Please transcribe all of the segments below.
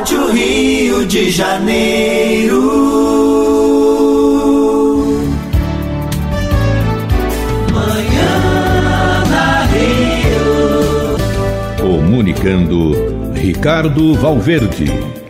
Rádio Rio de Janeiro. Manhã na Rio. Comunicando Ricardo Valverde.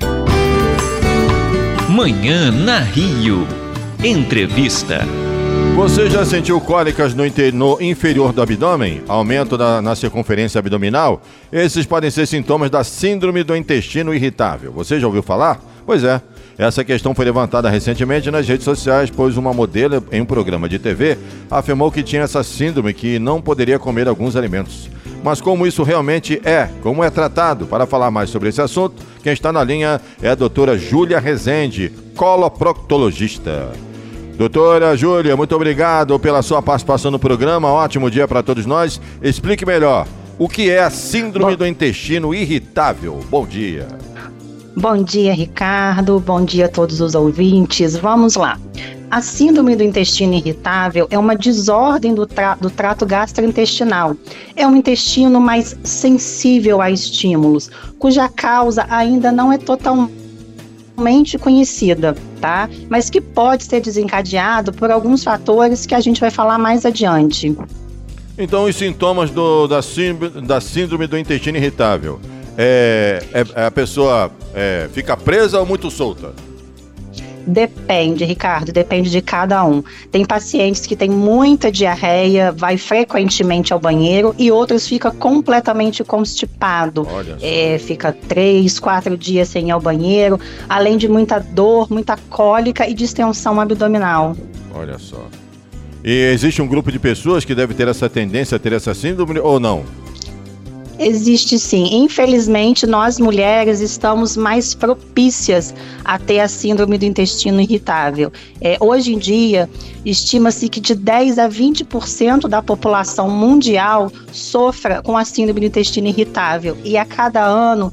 Manhã na Rio. Entrevista. Você já sentiu cólicas no inferior do abdômen? Aumento na circunferência abdominal? Esses podem ser sintomas da síndrome do intestino irritável. Você já ouviu falar? Pois é. Essa questão foi levantada recentemente nas redes sociais, pois uma modelo em um programa de TV afirmou que tinha essa síndrome, que não poderia comer alguns alimentos. Mas como isso realmente é? Como é tratado? Para falar mais sobre esse assunto, quem está na linha é a doutora Júlia Rezende, coloproctologista. Doutora Júlia, muito obrigado pela sua participação no programa. Ótimo dia para todos nós. Explique melhor, o que é a síndrome do intestino irritável? Bom dia. Bom dia, Ricardo. Bom dia a todos os ouvintes. Vamos lá. A síndrome do intestino irritável é uma desordem do trato gastrointestinal. É um intestino mais sensível a estímulos, cuja causa ainda não é totalmente conhecida, tá? Mas que pode ser desencadeado por alguns fatores que a gente vai falar mais adiante. Então, os sintomas da síndrome do intestino irritável, a pessoa fica presa ou muito solta? Depende, Ricardo, depende de cada um. Tem pacientes que têm muita diarreia, vai frequentemente ao banheiro, e outros fica completamente constipado. Fica 3, 4 dias sem ir ao banheiro, além de muita dor, muita cólica e distensão abdominal. Olha só. E existe um grupo de pessoas que deve ter essa tendência a ter essa síndrome ou não? Existe sim. Infelizmente, nós mulheres estamos mais propícias a ter a síndrome do intestino irritável. Hoje em dia, estima-se que de 10 a 20% da população mundial sofra com a síndrome do intestino irritável. E a cada ano,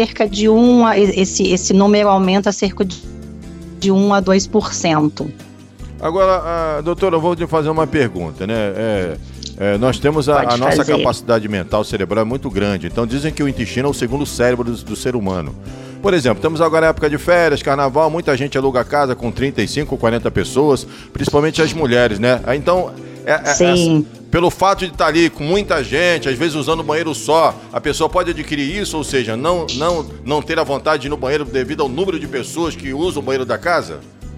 esse número aumenta cerca de 1 a 2%. Agora, doutora, eu vou te fazer uma pergunta, né? Nós temos a nossa capacidade mental cerebral é muito grande, então dizem que o intestino é o segundo cérebro do ser humano. Por exemplo, estamos agora na época de férias, carnaval, muita gente aluga casa com 35, 40 pessoas, principalmente as mulheres, né? Então, pelo fato de estar ali com muita gente, às vezes usando o banheiro só, a pessoa pode adquirir isso, ou seja, não ter a vontade de ir no banheiro devido ao número de pessoas que usam o banheiro da casa?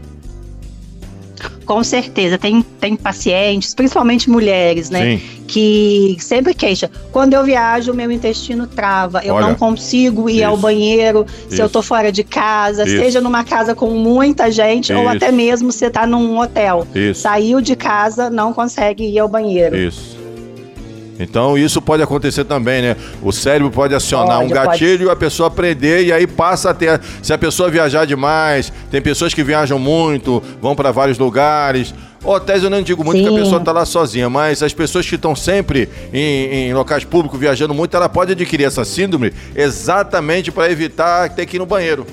Com certeza, tem pacientes, principalmente mulheres, né? Sim. Que sempre queixam. Quando eu viajo, meu intestino trava. Eu não consigo ir ao banheiro se eu tô fora de casa, seja numa casa com muita gente ou até mesmo você tá num hotel. Saiu de casa, não consegue ir ao banheiro. Então isso pode acontecer também, né? O cérebro pode acionar um gatilho e a pessoa aprender, e aí passa a ter... Se a pessoa viajar demais, tem pessoas que viajam muito, vão para vários lugares. Hotéis eu não digo muito, que a pessoa está lá sozinha, mas as pessoas que estão sempre em locais públicos viajando muito, ela pode adquirir essa síndrome exatamente para evitar ter que ir no banheiro.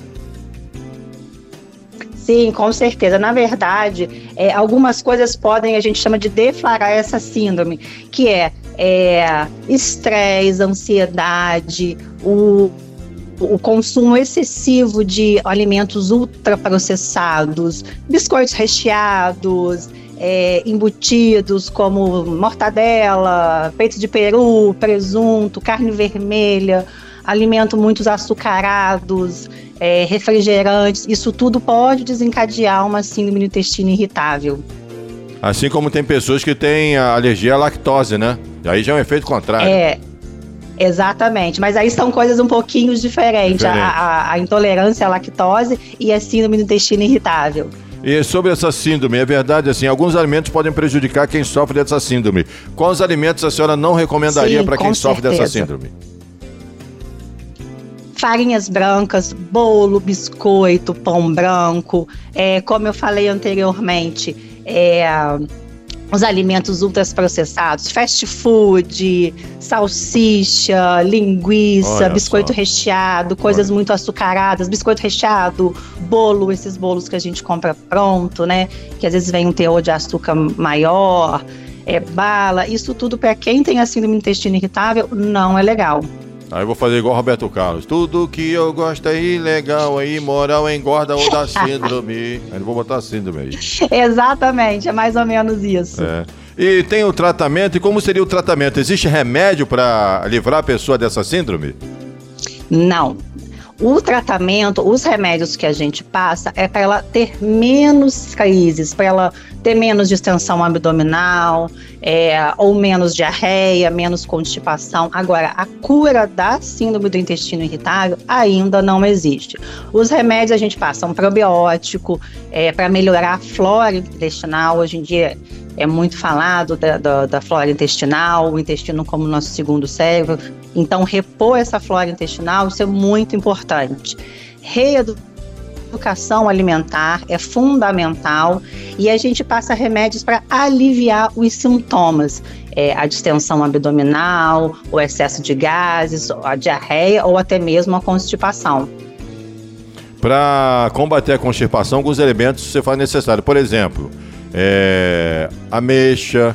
Sim, com certeza. Na verdade, algumas coisas podem, a gente chama de deflagrar essa síndrome, que é estresse, ansiedade, o consumo excessivo de alimentos ultraprocessados, biscoitos recheados, embutidos como mortadela, peito de peru, presunto, carne vermelha, alimentos muito açucarados, refrigerantes. Isso tudo pode desencadear uma síndrome do intestino irritável. Assim como tem pessoas que têm alergia à lactose, né? Aí já é um efeito contrário. Exatamente, mas aí são coisas um pouquinho diferentes. A intolerância à lactose e a síndrome do intestino irritável. E sobre essa síndrome, é verdade, assim, alguns alimentos podem prejudicar quem sofre dessa síndrome. Quais alimentos a senhora não recomendaria para quem sofre dessa síndrome? Farinhas brancas, bolo, biscoito, pão branco, como eu falei anteriormente, os alimentos ultraprocessados, fast food, salsicha, linguiça, biscoito recheado, coisas muito açucaradas, biscoito recheado, bolo, esses bolos que a gente compra pronto, né? Que às vezes vem um teor de açúcar maior, bala, isso tudo para quem tem a síndrome do intestino irritável não é legal. Aí eu vou fazer igual Roberto Carlos. Tudo que eu gosto é ilegal, aí moral engorda ou dá síndrome. Aí eu vou botar síndrome aí. Exatamente, é mais ou menos isso. É. E tem o tratamento, e como seria o tratamento? Existe remédio para livrar a pessoa dessa síndrome? Não. O tratamento, os remédios que a gente passa é para ela ter menos crises, para ela ter menos distensão abdominal, ou menos diarreia, menos constipação. Agora, a cura da síndrome do intestino irritável ainda não existe. Os remédios a gente passa um probiótico para melhorar a flora intestinal. Hoje em dia é muito falado da flora intestinal, o intestino como nosso segundo cérebro. Então, repor essa flora intestinal, isso é muito importante. Reeducação alimentar é fundamental e a gente passa remédios para aliviar os sintomas, a distensão abdominal, o excesso de gases, a diarreia ou até mesmo a constipação. Para combater a constipação, alguns elementos você faz necessário. Por exemplo, ameixa,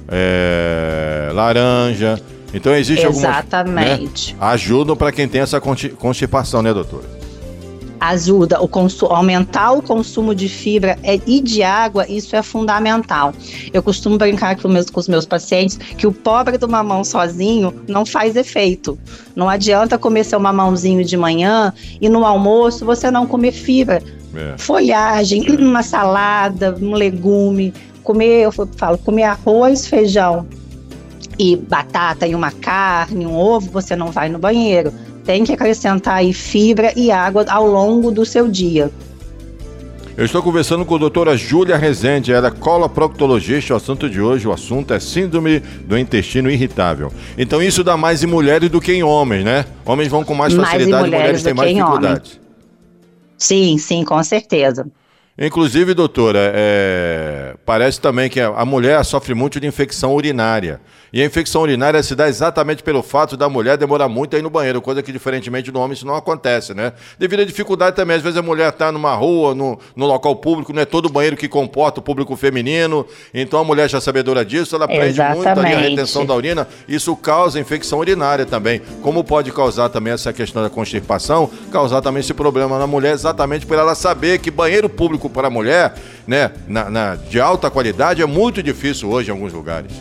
laranja. Então existe Exatamente. Algumas, ajudam para quem tem essa constipação, né, doutora? Ajuda aumentar o consumo de fibra e de água, isso é fundamental. Eu costumo brincar com os meus pacientes que o pobre do mamão sozinho não faz efeito. Não adianta comer seu mamãozinho de manhã e no almoço você não comer fibra. Folhagem, uma salada, um legume, comer arroz, feijão e batata e uma carne, um ovo, você não vai no banheiro. Tem que acrescentar aí fibra e água ao longo do seu dia. Eu estou conversando com a doutora Júlia Rezende, ela é coloproctologista. O assunto de hoje, o assunto é síndrome do intestino irritável. Então isso dá mais em mulheres do que em homens, né? Homens vão com mais facilidade, mulheres têm mais dificuldade. Sim, com certeza. Inclusive, doutora, parece também que a mulher sofre muito de infecção urinária. E a infecção urinária se dá exatamente pelo fato da mulher demorar muito a ir no banheiro, coisa que, diferentemente do homem, isso não acontece, né? Devido à dificuldade também, às vezes a mulher está numa rua, no local público, não é todo banheiro que comporta o público feminino, então a mulher já sabedora disso, ela prende muito ali a retenção da urina, isso causa infecção urinária também. Como pode causar também essa questão da constipação, causar também esse problema na mulher, exatamente por ela saber que banheiro público para a mulher, né, de alta qualidade, é muito difícil hoje em alguns lugares.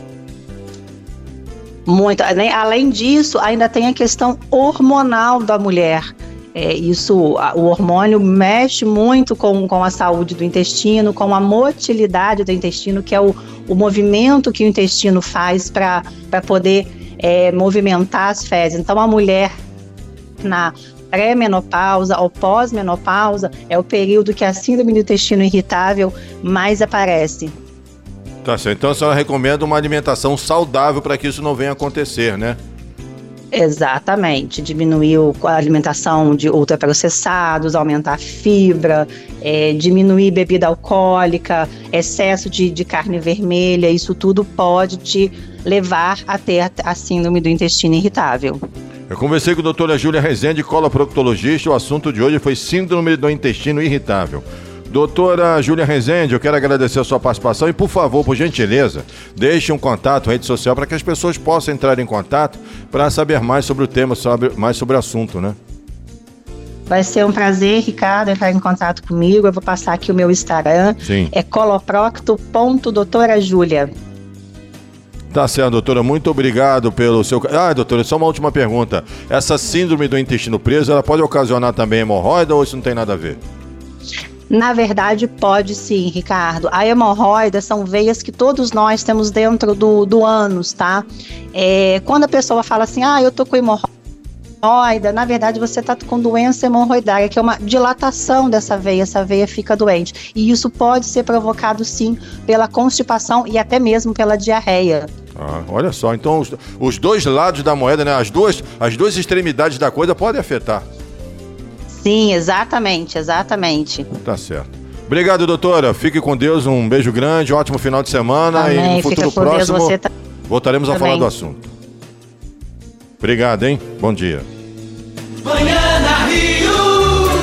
Muito. Além disso, ainda tem a questão hormonal da mulher. O hormônio mexe muito com a saúde do intestino, com a motilidade do intestino, que é o movimento que o intestino faz para poder movimentar as fezes. Então, a mulher na pré-menopausa ou pós-menopausa é o período que a síndrome do intestino irritável mais aparece. Tá certo. Então a senhora recomenda uma alimentação saudável para que isso não venha a acontecer, né? Exatamente. Diminuir a alimentação de ultraprocessados, aumentar a fibra, diminuir bebida alcoólica, excesso de carne vermelha, isso tudo pode te levar a ter a síndrome do intestino irritável. Eu conversei com a doutora Júlia Rezende, coloproctologista. O assunto de hoje foi síndrome do intestino irritável. Doutora Júlia Rezende, eu quero agradecer a sua participação e, por favor, por gentileza, deixe um contato, rede social, para que as pessoas possam entrar em contato para saber mais sobre o tema, mais sobre o assunto, né? Vai ser um prazer, Ricardo, entrar em contato comigo. Eu vou passar aqui o meu Instagram. Sim. É coloprocto.doutorajulia. Tá certo, doutora. Muito obrigado pelo seu... doutora, só uma última pergunta. Essa síndrome do intestino preso, ela pode ocasionar também hemorroida ou isso não tem nada a ver? Na verdade, pode sim, Ricardo. A hemorroida são veias que todos nós temos dentro do ânus, tá? Quando a pessoa fala assim, eu tô com hemorroida, na verdade você está com doença hemorroidária, que é uma dilatação dessa veia, essa veia fica doente. E isso pode ser provocado sim pela constipação e até mesmo pela diarreia. Olha só, então os dois lados da moeda, né? As duas extremidades da coisa podem afetar. Sim, exatamente. Tá certo. Obrigado, doutora. Fique com Deus, um beijo grande, ótimo final de semana. Amém. E no futuro próximo voltaremos a falar do assunto. Obrigado, hein? Bom dia. Manhã